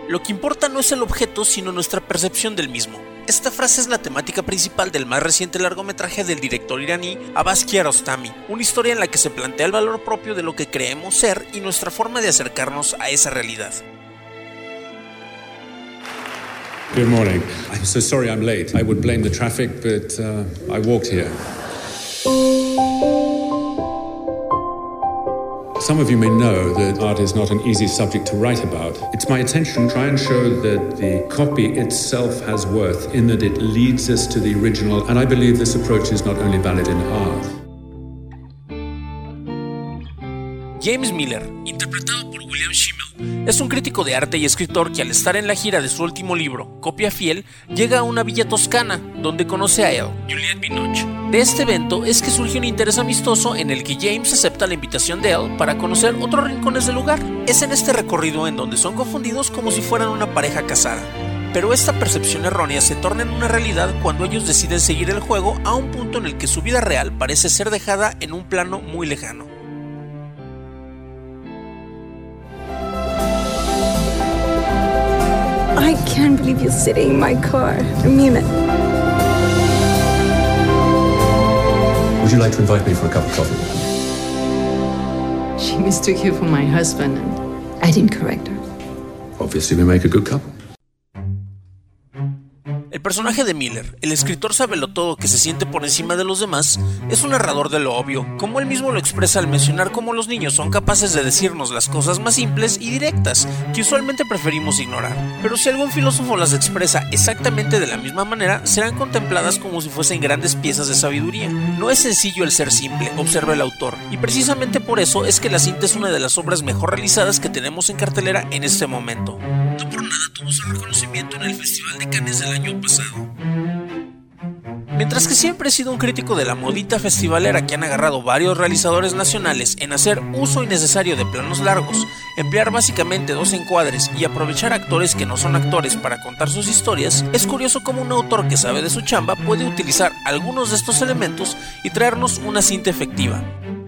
Lo que importa no es el objeto, sino nuestra percepción del mismo. Esta frase es la temática principal del más reciente largometraje del director iraní Abbas Kiarostami, una historia en la que se plantea el valor propio de lo que creemos ser y nuestra forma de acercarnos a esa realidad. Good morning. I'm so sorry I'm late. I would blame the traffic, but I walked here. Some of you may know that art is not an easy subject to write about. It's my intention to try and show that the copy itself has worth in that it leads us to the original, and I believe this approach is not only valid in art. James Miller, interpretado por William Schimmel, es un crítico de arte y escritor que al estar en la gira de su último libro, Copia Fiel, llega a una villa toscana, donde conoce a Elle, Juliette Binoche. De este evento es que surge un interés amistoso en el que James acepta la invitación de Elle para conocer otros rincones del lugar. Es en este recorrido en donde son confundidos como si fueran una pareja casada. Pero esta percepción errónea se torna en una realidad cuando ellos deciden seguir el juego a un punto en el que su vida real parece ser dejada en un plano muy lejano. I can't believe you're sitting in my car. I mean it. Would you like to invite me for a cup of coffee? She mistook you for my husband and I didn't correct her. Obviously we make a good couple. El personaje de Miller, el escritor sabelotodo que se siente por encima de los demás, es un narrador de lo obvio, como él mismo lo expresa al mencionar cómo los niños son capaces de decirnos las cosas más simples y directas, que usualmente preferimos ignorar. Pero si algún filósofo las expresa exactamente de la misma manera, serán contempladas como si fuesen grandes piezas de sabiduría. No es sencillo el ser simple, observa el autor, y precisamente por eso es que La cinta es una de las obras mejor realizadas que tenemos en cartelera en este momento. No por nada tuvo su reconocimiento en el Festival de Cannes del año pasado. Mientras que siempre he sido un crítico de la modita festivalera que han agarrado varios realizadores nacionales en hacer uso innecesario de planos largos, emplear básicamente 2 encuadres y aprovechar actores que no son actores para contar sus historias, es curioso cómo un autor que sabe de su chamba puede utilizar algunos de estos elementos y traernos una cinta efectiva.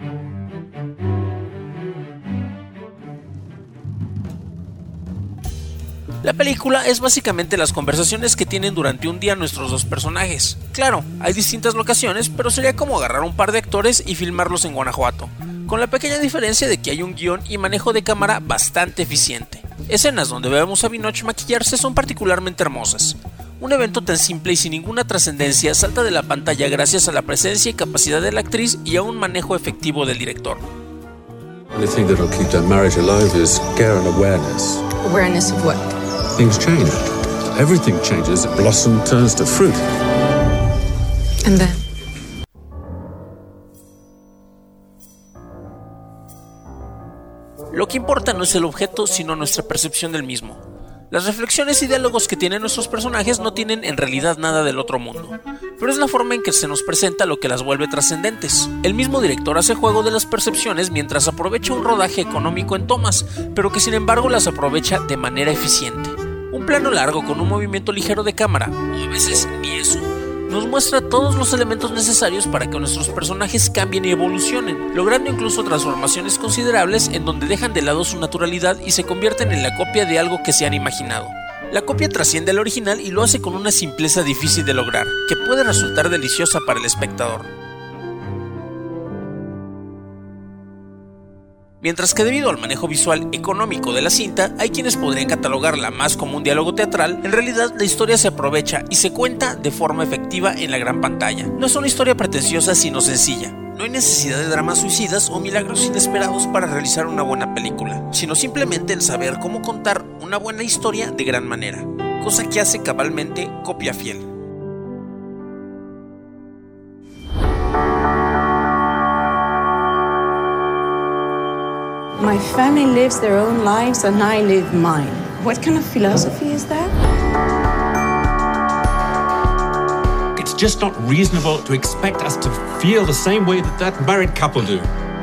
La película es básicamente las conversaciones que tienen durante un día nuestros dos personajes. Claro, hay distintas locaciones, pero sería como agarrar un par de actores y filmarlos en Guanajuato, con la pequeña diferencia de que hay un guión y manejo de cámara bastante eficiente. Escenas donde vemos a Binoche maquillarse son particularmente hermosas. Un evento tan simple y sin ninguna trascendencia salta de la pantalla gracias a la presencia y capacidad de la actriz y a un manejo efectivo del director. The only thing that'll keep that marriage alive is care and awareness. Awareness of what? Things change. Everything changes. A blossom turns to fruit. And then? Lo que importa no es el objeto, sino nuestra percepción del mismo. Las reflexiones y diálogos que tienen nuestros personajes no tienen en realidad nada del otro mundo, pero es la forma en que se nos presenta lo que las vuelve trascendentes. El mismo director hace juego de las percepciones mientras aprovecha un rodaje económico en tomas, pero que sin embargo las aprovecha de manera eficiente. Un plano largo con un movimiento ligero de cámara, o a veces ni eso, nos muestra todos los elementos necesarios para que nuestros personajes cambien y evolucionen, logrando incluso transformaciones considerables en donde dejan de lado su naturalidad y se convierten en la copia de algo que se han imaginado. La copia trasciende al original y lo hace con una simpleza difícil de lograr, que puede resultar deliciosa para el espectador. Mientras que debido al manejo visual económico de la cinta, hay quienes podrían catalogarla más como un diálogo teatral, en realidad la historia se aprovecha y se cuenta de forma efectiva en la gran pantalla. No es una historia pretenciosa sino sencilla. No hay necesidad de dramas suicidas o milagros inesperados para realizar una buena película, sino simplemente el saber cómo contar una buena historia de gran manera, cosa que hace cabalmente Copia Fiel. My family lives their own lives and I live mine. What kind of philosophy is that? It's just not reasonable to expect us to feel the same way that married couple do.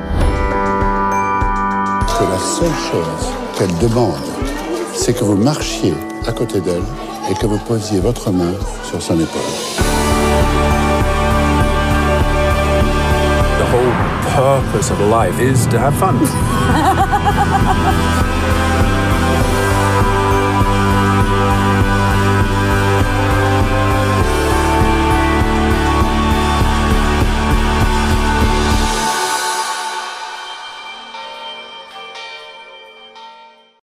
Que la seule chose qu'elle demande, c'est que vous marchiez à côté d'elle et que vous posiez votre main sur son épaule. The whole purpose of life is to have fun.